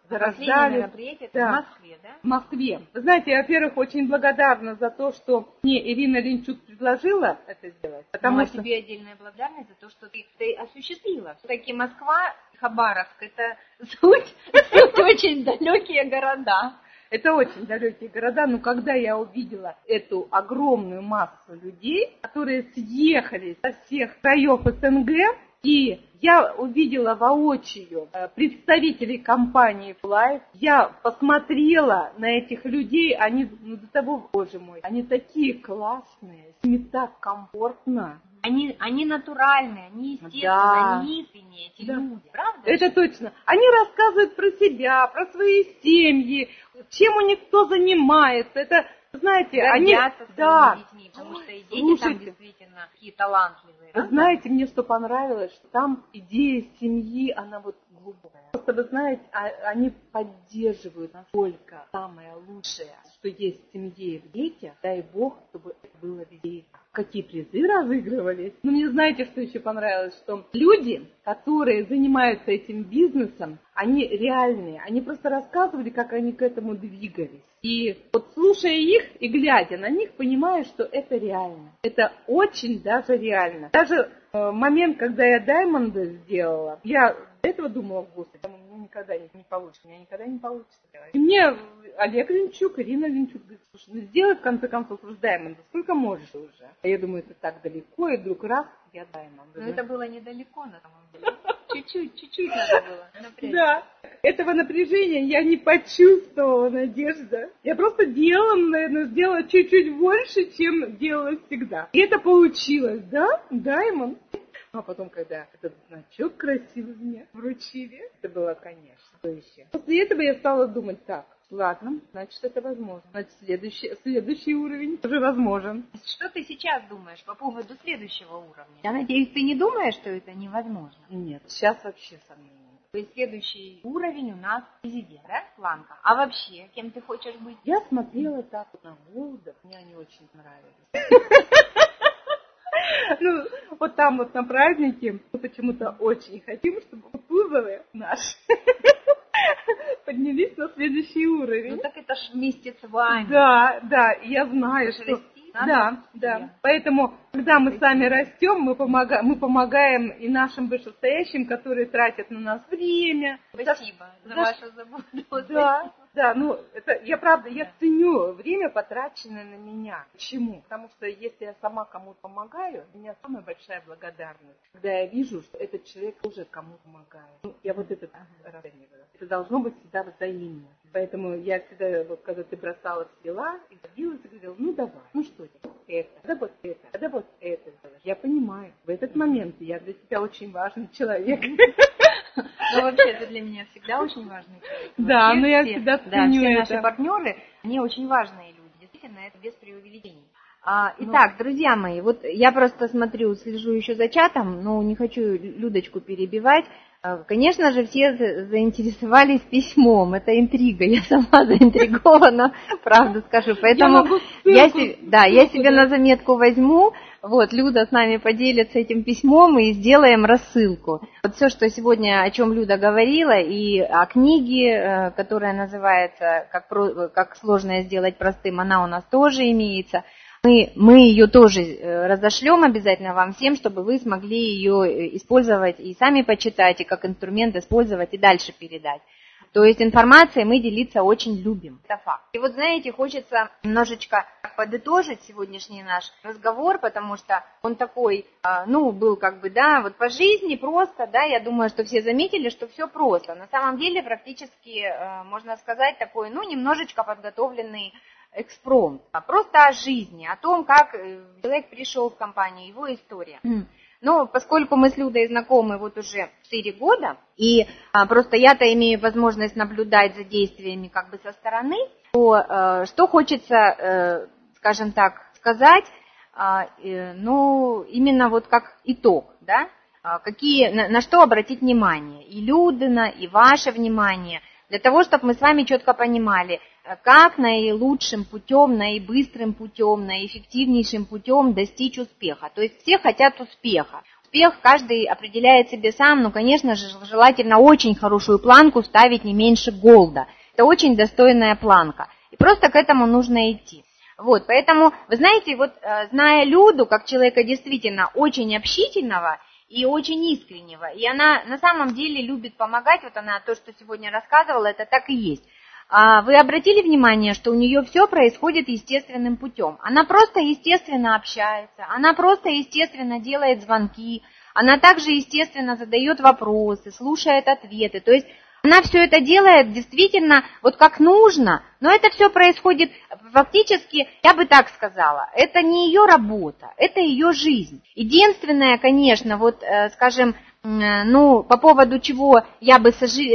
зарождались. Мероприятие это в Москве, да? В Москве. Вы знаете, я, во-первых, очень благодарна за то, что мне Ирина Линчук предложила это сделать. Потому что тебе отдельная благодарность за то, что ты осуществила. Все-таки Москва, Хабаровск, это суть очень далекие города. Это очень далекие города, но когда я увидела эту огромную массу людей, которые съехались со всех краев СНГ, и я увидела воочию представителей компании Flight, я посмотрела на этих людей, они, до того, боже мой, они такие классные, с ними так комфортно. Они натуральные, они естественные, они искренние, эти люди, правда? Это точно. Они рассказывают про себя, про свои семьи, чем у них кто занимается. Это, знаете, гордятся своими детьми, потому что и дети там действительно такие талантливые. Знаете, мне что понравилось, что там идея семьи, она вот глубокая. Просто, вы знаете, они поддерживают настолько самое лучшее, что есть в семье и в детях. Дай Бог, чтобы это было везде. Какие призы разыгрывались. Но мне знаете, что еще понравилось? Что люди, которые занимаются этим бизнесом, они реальные. Они просто рассказывали, как они к этому двигались. И вот слушая их и глядя на них, понимаю, что это реально. Это очень даже реально. Даже момент, когда я Даймонда сделала, я до этого думала, господи, мне никогда не получится, у меня никогда не получится. И мне Олег Линчук, Ирина Линчук говорит, слушай, ну сделай в конце концов уж Даймонда, сколько можешь уже. А я думаю, это так далеко, и вдруг раз, я Даймонд. Но это было недалеко на самом деле. Чуть-чуть надо было напрячься. Да, этого напряжения я не почувствовала, Надежда. Я просто делала, наверное, сделала чуть-чуть больше, чем делала всегда. И это получилось, да, Даймонд? А потом, когда этот значок красивый мне вручили, это было, конечно, стоящее. После этого я стала думать, так, ладно, значит, это возможно. Значит, следующий уровень тоже возможен. Что ты сейчас думаешь по поводу следующего уровня? Я надеюсь, ты не думаешь, что это невозможно? Нет, сейчас вообще сомнений. То есть следующий уровень у нас президент, да, Ланка? А вообще, кем ты хочешь быть? Я смотрела так вот на Голдов, мне они очень нравились. Ну, вот там вот на празднике мы почему-то очень хотим, чтобы Кутузовы наши поднялись на следующий уровень. Ну так это ж вместе с вами. Да, я знаю, что... Да. Поэтому, когда мы сами растем, мы помогаем и нашим вышестоящим, которые тратят на нас время. Спасибо за вашу заботу. Да, ну, это, я ценю время, потраченное на меня. Почему? Потому что если я сама кому-то помогаю, у меня самая большая благодарность, когда я вижу, что этот человек тоже кому-то помогает. Ну, я вот это расцениваю. Это должно быть всегда взаимно. Поэтому я всегда, вот, когда ты бросала все дела, и садилась и говорила, ну давай, ну что это, да вот это. Я понимаю, в этот момент я для тебя очень важный человек. Ну, вообще, это для меня всегда очень важный человек. Да, но я всегда ценю это. Все наши партнеры, они очень важные люди. Действительно, это без преувеличений. Итак, друзья мои, вот я просто смотрю, слежу еще за чатом, но не хочу Людочку перебивать. Конечно же, все заинтересовались письмом. Это интрига. Я сама заинтригована, правда скажу. Поэтому я себе на заметку возьму. Вот, Люда с нами поделится этим письмом и сделаем рассылку. Вот все, что сегодня, о чем Люда говорила, и о книге, которая называется «Как сложно сделать простым», она у нас тоже имеется. Мы ее тоже разошлем обязательно вам всем, чтобы вы смогли ее использовать и сами почитать, и как инструмент использовать и дальше передать. То есть информацией мы делиться очень любим. Это факт. И вот, знаете, хочется немножечко подытожить сегодняшний наш разговор, потому что он такой, был вот по жизни просто, да, я думаю, что все заметили, что все просто. На самом деле практически, можно сказать, такой, немножечко подготовленный экспромт. Просто о жизни, о том, как человек пришел в компанию, его история. Но поскольку мы с Людой знакомы вот уже 4 года, и просто я-то имею возможность наблюдать за действиями как бы со стороны, то что хочется, скажем так, сказать, именно вот как итог, да, на что обратить внимание, и Людина, и ваше внимание, для того, чтобы мы с вами четко понимали, как наилучшим путем, наибыстрым путем, наэффективнейшим путем достичь успеха. То есть все хотят успеха. успех каждый определяет себе сам, но, конечно же, желательно очень хорошую планку ставить не меньше голда. Это очень достойная планка. И просто к этому нужно идти. Вот, поэтому, вы знаете, вот зная Люду, как человека действительно очень общительного и очень искреннего, и она на самом деле любит помогать, вот она то, что сегодня рассказывала, это так и есть. Вы обратили внимание, что у нее все происходит естественным путем? Она просто естественно общается, она просто естественно делает звонки, она также естественно задает вопросы, слушает ответы. То есть она все это делает действительно вот как нужно, но это все происходит фактически, я бы так сказала, это не ее работа, это ее жизнь. Единственное, конечно, вот скажем, по поводу чего я бы,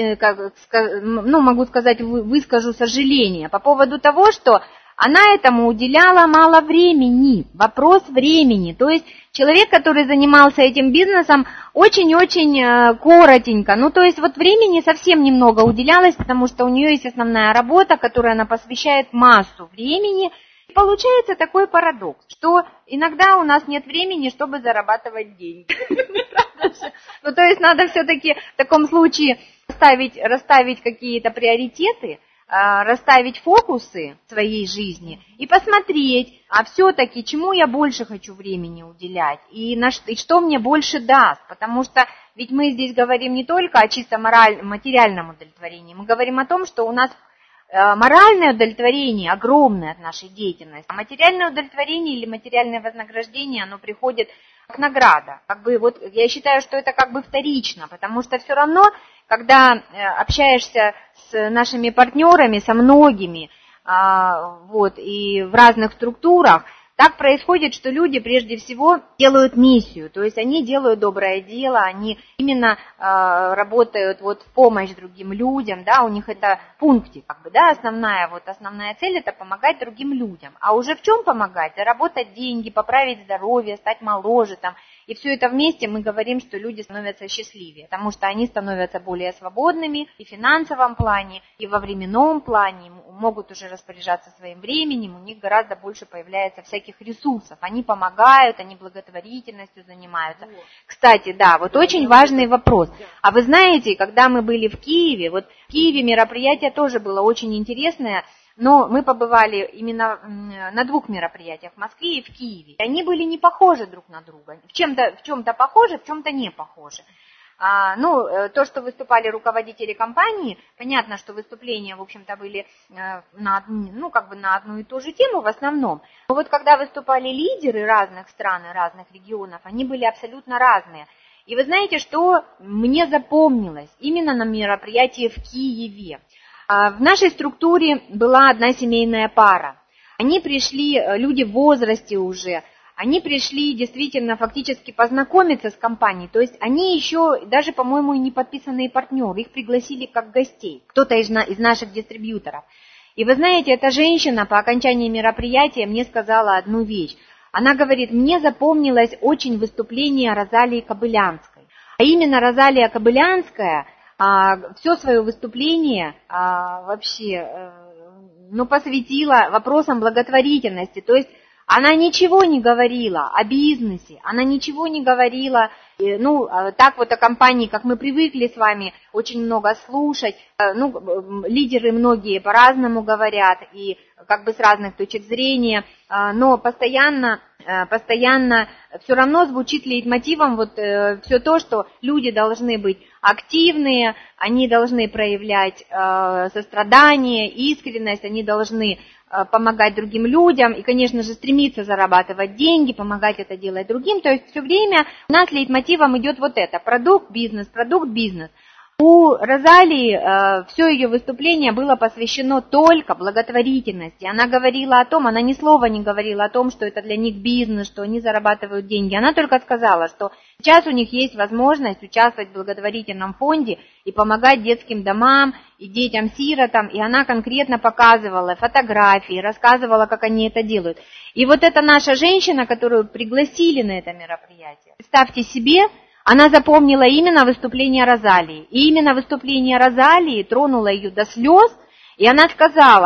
могу сказать, выскажу сожаление, по поводу того, что она этому уделяла мало времени, вопрос времени. То есть человек, который занимался этим бизнесом, очень-очень коротенько, то есть вот времени совсем немного уделялось, потому что у нее есть основная работа, которой она посвящает массу времени. И получается такой парадокс, что иногда у нас нет времени, чтобы зарабатывать деньги. То есть надо все-таки в таком случае расставить какие-то приоритеты, расставить фокусы в своей жизни и посмотреть, а все-таки чему я больше хочу времени уделять и что мне больше даст, потому что ведь мы здесь говорим не только о чисто материальном удовлетворении, мы говорим о том, что у нас моральное удовлетворение огромное от нашей деятельности, а материальное удовлетворение или материальное вознаграждение, оно приходит как награда. Я считаю, что это вторично, потому что все равно, когда общаешься с нашими партнерами, со многими, и в разных структурах, так происходит, что люди прежде всего делают миссию, то есть они делают доброе дело, они именно работают в помощь другим людям, у них это пунктик, основная цель это помогать другим людям. А уже в чем помогать? Заработать деньги, поправить здоровье, стать моложе И все это вместе мы говорим, что люди становятся счастливее, потому что они становятся более свободными и в финансовом плане, и во временном плане, могут уже распоряжаться своим временем, у них гораздо больше появляется всяких ресурсов. Они помогают, они благотворительностью занимаются. Кстати, очень важный вопрос. А вы знаете, когда мы были в Киеве, в Киеве мероприятие тоже было очень интересное, но мы побывали именно на 2 мероприятиях, в Москве и в Киеве. Они были не похожи друг на друга. В чем-то похожи, в чем-то не похожи. То, что выступали руководители компании, понятно, что выступления, в общем-то, были на одну и ту же тему в основном. Но когда выступали лидеры разных стран и разных регионов, они были абсолютно разные. И вы знаете, что мне запомнилось именно на мероприятии в Киеве? В нашей структуре была одна семейная пара. Они пришли, люди в возрасте уже, они пришли действительно фактически познакомиться с компанией, то есть они еще даже, по-моему, и не подписанные партнеры, их пригласили как гостей, кто-то из наших дистрибьюторов. И вы знаете, эта женщина по окончании мероприятия мне сказала одну вещь. Она говорит, мне запомнилось очень выступление Розалии Кобылянской. А именно Розалия Кобылянская все свое выступление посвятила вопросам благотворительности, то есть она ничего не говорила о бизнесе, она ничего не говорила, о компании, как мы привыкли с вами очень много слушать, лидеры многие по-разному говорят и с разных точек зрения, но постоянно все равно звучит лейтмотивом все то, что люди должны быть активные, они должны проявлять сострадание, искренность, они должны помогать другим людям и, конечно же, стремиться зарабатывать деньги, помогать это делать другим. То есть все время у нас лейтмотивом идет это – продукт, бизнес, продукт, бизнес. У Розалии все ее выступление было посвящено только благотворительности. Она говорила о том, она ни слова не говорила о том, что это для них бизнес, что они зарабатывают деньги. Она только сказала, что сейчас у них есть возможность участвовать в благотворительном фонде и помогать детским домам и детям-сиротам. И она конкретно показывала фотографии, рассказывала, как они это делают. И эта наша женщина, которую пригласили на это мероприятие, представьте себе, она запомнила именно выступление Розалии. И именно выступление Розалии тронуло ее до слез. И она сказала,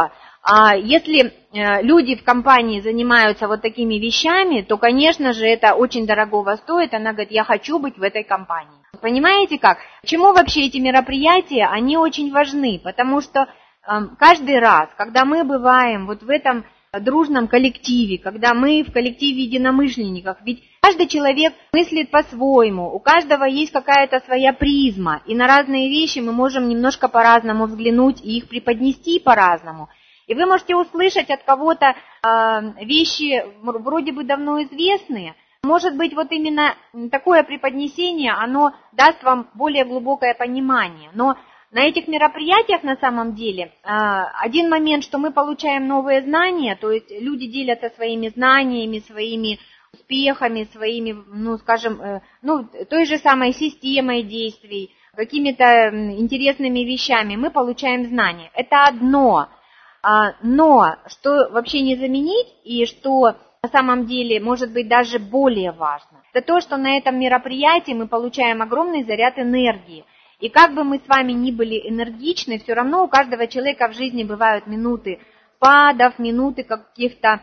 А если люди в компании занимаются вот такими вещами, то, конечно же, это очень дорогого стоит. Она говорит, я хочу быть в этой компании. Понимаете как? Почему вообще эти мероприятия, они очень важны? Потому что каждый раз, когда мы бываем вот в этом дружном коллективе, когда мы в коллективе единомышленников, ведь каждый человек мыслит по-своему, у каждого есть какая-то своя призма, и на разные вещи мы можем немножко по-разному взглянуть и их преподнести по-разному. И вы можете услышать от кого-то вещи вроде бы давно известные. Может быть, вот именно такое преподнесение, оно даст вам более глубокое понимание. Но на этих мероприятиях на самом деле один момент, что мы получаем новые знания, то есть люди делятся своими знаниями, своими успехами, своими, той же самой системой действий, какими-то интересными вещами. Мы получаем знания. Это одно. Но что вообще не заменить и что на самом деле может быть даже более важно, это то, что на этом мероприятии мы получаем огромный заряд энергии. И как бы мы с вами ни были энергичны, все равно у каждого человека в жизни бывают минуты спадов, минуты каких-то,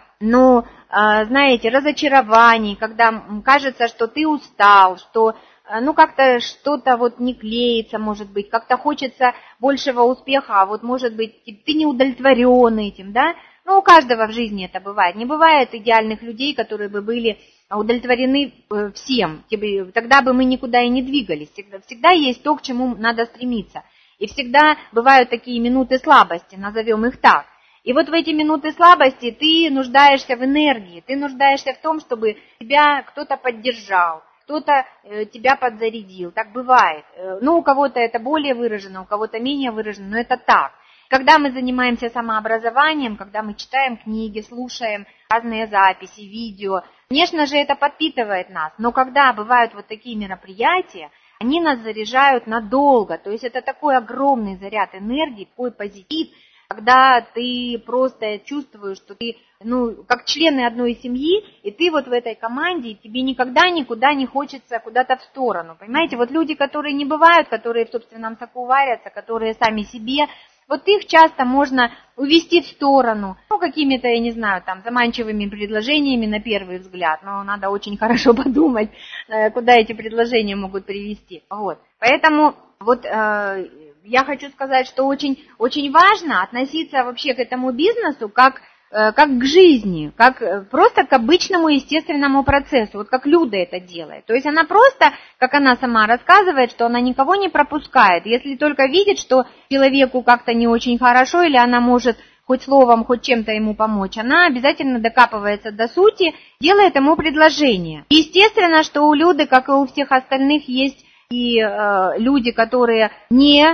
разочарований, когда кажется, что ты устал, что как-то что-то вот не клеится, может быть, как-то хочется большего успеха, а вот может быть ты не удовлетворен этим, да? У каждого в жизни это бывает. Не бывает идеальных людей, которые бы были удовлетворены всем. Тогда бы мы никуда и не двигались. Всегда есть то, к чему надо стремиться. И всегда бывают такие минуты слабости, назовем их так. И вот в эти минуты слабости ты нуждаешься в энергии, ты нуждаешься в том, чтобы тебя кто-то поддержал, кто-то тебя подзарядил. Так бывает. У кого-то это более выражено, у кого-то менее выражено, но это так. Когда мы занимаемся самообразованием, когда мы читаем книги, слушаем разные записи, видео, конечно же, это подпитывает нас. Но когда бывают вот такие мероприятия, они нас заряжают надолго. То есть это такой огромный заряд энергии, такой позитив, когда ты просто чувствуешь, что ты, как члены одной семьи, и ты вот в этой команде, и тебе никогда никуда не хочется куда-то в сторону. Понимаете, вот люди, которые не бывают, которые в собственном соку варятся, которые сами себе, вот их часто можно увести в сторону, какими-то, заманчивыми предложениями на первый взгляд, но надо очень хорошо подумать, куда эти предложения могут привести. Вот. Поэтому я хочу сказать, что очень, очень важно относиться вообще к этому бизнесу как к жизни, как просто к обычному естественному процессу, вот как Люда это делает. То есть она просто, как она сама рассказывает, что она никого не пропускает, если только видит, что человеку как-то не очень хорошо, или она может хоть словом, хоть чем-то ему помочь, она обязательно докапывается до сути, делает ему предложение. Естественно, что у Люды, как и у всех остальных, есть и люди, которые не,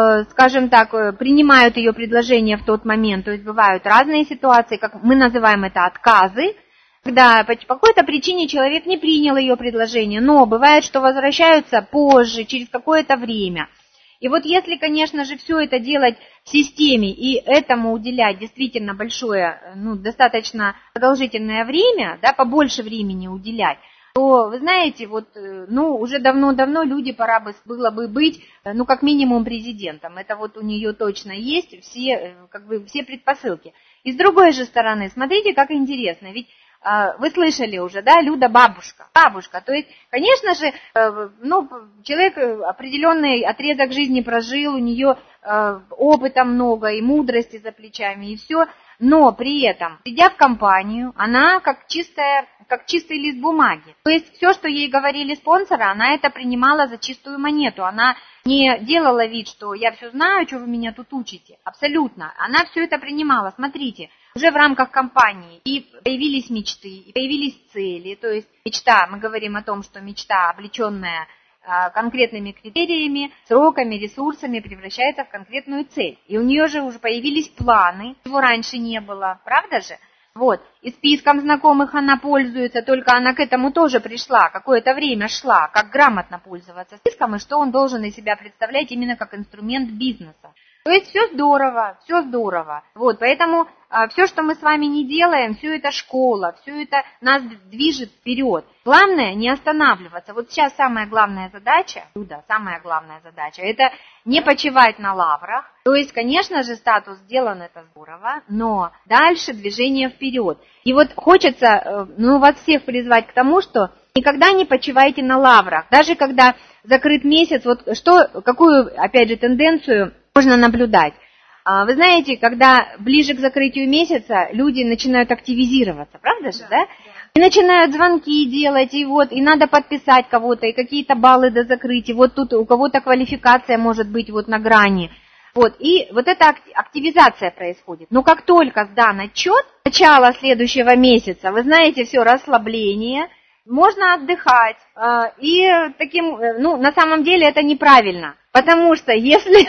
принимают ее предложение в тот момент, то есть бывают разные ситуации, как мы называем это отказы, когда по какой-то причине человек не принял ее предложение, но бывает, что возвращаются позже, через какое-то время. И вот если, конечно же, все это делать в системе и этому уделять действительно большое, достаточно продолжительное время, да, побольше времени уделять, то, вы знаете, уже давно-давно люди пора было бы быть, как минимум президентом. Это вот у нее точно есть все предпосылки. И с другой же стороны, смотрите, как интересно, ведь вы слышали уже, да, Люда бабушка. Бабушка, то есть, конечно же, человек определенный отрезок жизни прожил, у нее опыта много и мудрости за плечами, и все. Но при этом, придя в компанию, она как чистый лист бумаги. То есть все, что ей говорили спонсоры, она это принимала за чистую монету. Она не делала вид, что я все знаю, что вы меня тут учите. Абсолютно. Она все это принимала. Смотрите, уже в рамках компании и появились мечты, и появились цели. То есть мечта, мы говорим о том, что мечта, облеченная конкретными критериями, сроками, ресурсами, превращается в конкретную цель. И у нее же уже появились планы, чего раньше не было, правда же? Вот, и списком знакомых она пользуется, только она к этому тоже пришла, какое-то время шла, как грамотно пользоваться списком, и что он должен из себя представлять именно как инструмент бизнеса. То есть все здорово, все здорово. Вот, поэтому все, что мы с вами не делаем, все это школа, все это нас движет вперед. Главное не останавливаться. Вот сейчас самая главная задача, это не почивать на лаврах. То есть, конечно же, статус сделан, это здорово, но дальше движение вперед. И вот хочется, вас всех призвать к тому, что никогда не почивайте на лаврах. Даже когда закрыт месяц, какую, опять же, тенденцию можно наблюдать. Вы знаете, когда ближе к закрытию месяца люди начинают активизироваться, правда же, да? И начинают звонки делать, и надо подписать кого-то, и какие-то баллы до закрытия, вот тут у кого-то квалификация может быть вот на грани. Вот, и вот эта активизация происходит. Но как только сдан отчет, начало следующего месяца, вы знаете, все, расслабление, можно отдыхать. И таким, на самом деле это неправильно. Потому что если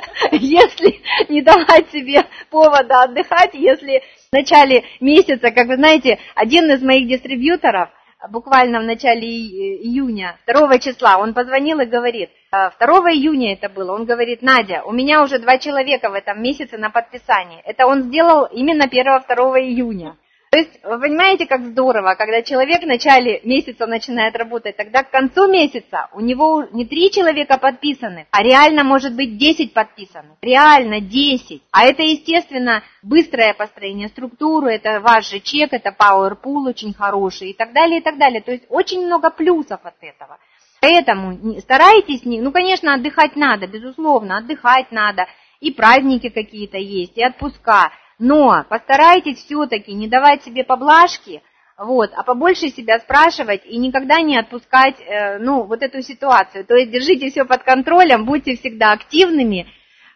не давать себе повода отдыхать, если в начале месяца, как вы знаете, один из моих дистрибьюторов, буквально в начале июня, 2 числа, он позвонил и говорит, 2 июня это было, он говорит: Надя, у меня уже 2 человека в этом месяце на подписании. Это он сделал именно 1-2 июня. То есть, вы понимаете, как здорово, когда человек в начале месяца начинает работать, тогда к концу месяца у него не 3 человека подписаны, а реально может быть 10 подписаны. Реально 10. А это, естественно, быстрое построение структуры, это ваш же чек, это PowerPool очень хороший и так далее, и так далее. То есть, очень много плюсов от этого. Поэтому старайтесь, конечно, отдыхать надо, безусловно, отдыхать надо, и праздники какие-то есть, и отпуска. Но постарайтесь все-таки не давать себе поблажки, а побольше себя спрашивать и никогда не отпускать, вот эту ситуацию. То есть держите все под контролем, будьте всегда активными.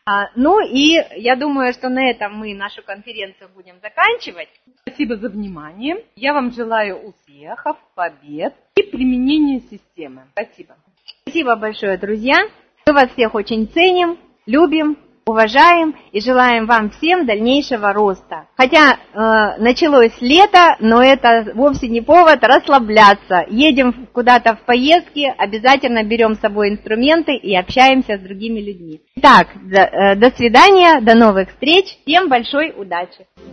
И я думаю, что на этом мы нашу конференцию будем заканчивать. Спасибо за внимание. Я вам желаю успехов, побед и применения системы. Спасибо. Спасибо большое, друзья. Мы вас всех очень ценим, любим, уважаем и желаем вам всем дальнейшего роста. Хотя началось лето, но это вовсе не повод расслабляться. Едем куда-то в поездки, обязательно берем с собой инструменты и общаемся с другими людьми. Итак, до свидания, до новых встреч, всем большой удачи!